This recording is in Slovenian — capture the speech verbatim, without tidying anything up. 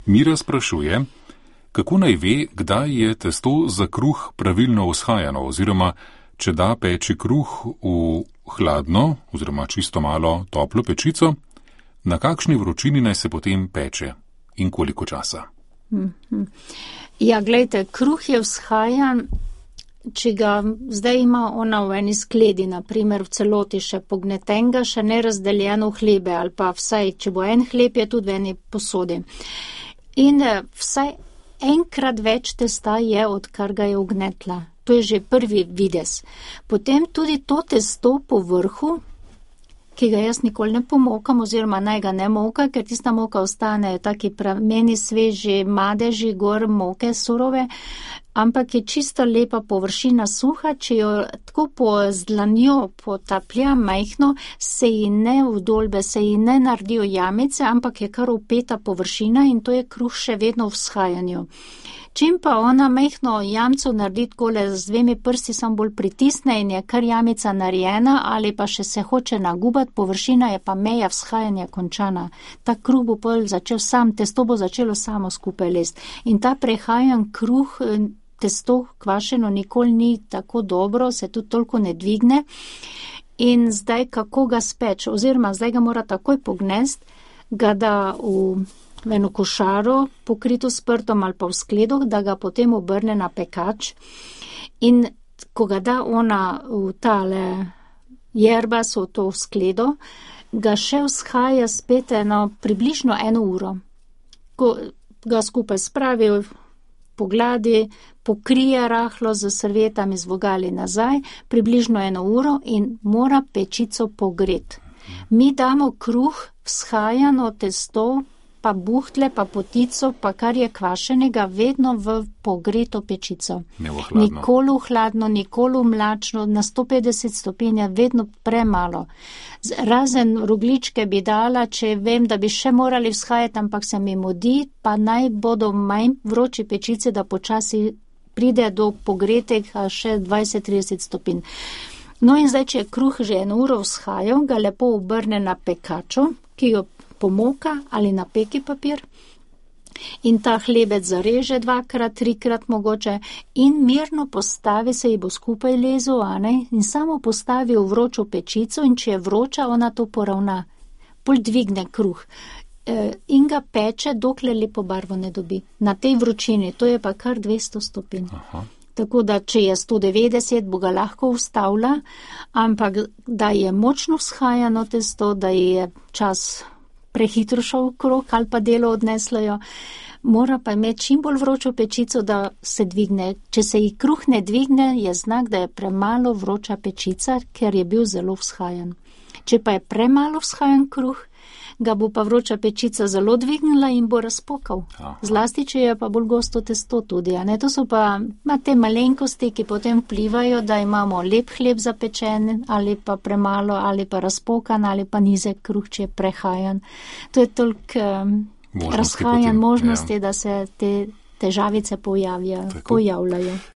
Mira sprašuje, kako naj ve, kdaj je testo za kruh pravilno vzhajano, oziroma če da peči kruh v hladno oziroma čisto malo toplo pečico, na kakšni vročini naj se potem peče in koliko časa. Mm-hmm. Ja, gledajte, kruh je vzhajan, če ga zdaj ima ona v eni skledi, naprimer v celoti še pognetenga, še ne razdeljeno v hlebe, ali pa vsaj, če bo en hleb, je tudi v eni posodi. In vsaj enkrat več testa je, odkar ga je ugnetla. To je že prvi videz. Potem tudi to testo po vrhu, ki ga jaz nikoli ne pomokam, oziroma naj ga ne moka, ker tista moka ostane taki prameni sveži, madeži, gor moke surove, ampak je čisto lepa površina suha, če jo tako po zdlanjo potaplja majhno, se ji ne vdolbe, se ji ne naredijo jamice, ampak je kar upeta površina in to je kruh še vedno v vzhajanju. Čim pa ona majhno jamco naredi takole z dvemi prsti, sam bolj pritisne in je kar jamica narejena ali pa še se hoče nagubati, površina je pa meja vzhajanja končana. Ta kruh bo pol začel sam, testo bo začelo samo skupaj lest. In ta prehajan kruh, testo kvašeno nikoli ni tako dobro, se tudi toliko ne dvigne. In zdaj kako ga speč, oziroma zdaj ga mora takoj pognest, ga da v v eno košaro, pokrito s prtom ali pa v skledo, da ga potem obrne na pekač. In ko ga da ona v tale jerbas, v to skledo, ga še vzhaja spet eno, približno eno uro. Ko ga skupaj spravi, pogladi, pokrije rahlo z servietami z vogali nazaj, približno eno uro in mora pečico pogreti. Mi damo kruh, vzhajano testo, pa buhtle, pa potico, pa kar je kvašenega, vedno v pogreto pečico. Nikoli v hladno, nikoli v mlačno, na sto petdeset stopinj je vedno premalo. Razen rogličke bi dala, če vem, da bi še morali vzhajati, ampak se mi mudi, pa naj bodo manj vroči pečice, da počasi pride do pogretega še dvajset trideset stopinj. No in zdaj, če je kruh že eno uro vzhajal, ga lepo obrne na pekačo, ki jo pomoka ali na peki papir in ta hlebec zareže dvakrat, trikrat mogoče in mirno postavi, se ji bo skupaj lezo, a ne, in samo postavi v vročo pečico in če je vroča, ona to poravna, bolj dvigne kruh e, in ga peče, dokler lepo barvo ne dobi. Na tej vročini, to je pa kar dvesto stopinj. Aha. Tako da, če je sto devetdeset, bo ga lahko ustavila, ampak da je močno vzhajano testo, da je čas prehitro šel krog ali pa delo odneslo, mora pa imeti čim bolj vročo pečico, da se dvigne. Če se ji kruh ne dvigne, je znak, da je premalo vroča pečica, ker je bil zelo vzhajan. Če pa je premalo vzhajan kruh, ga bo pa vroča pečica zelo dvignila in bo razpokal. Aha. Zlasti, če je pa bolj gosto testo tudi. A ne? To so pa te malenkosti, ki potem vplivajo, da imamo lep hleb zapečen ali pa premalo ali pa razpokan ali pa nizek kruh, če je prehajan. To je toliko um, razhajan možnosti, ja, da se te težavice pojavlja, pojavljajo.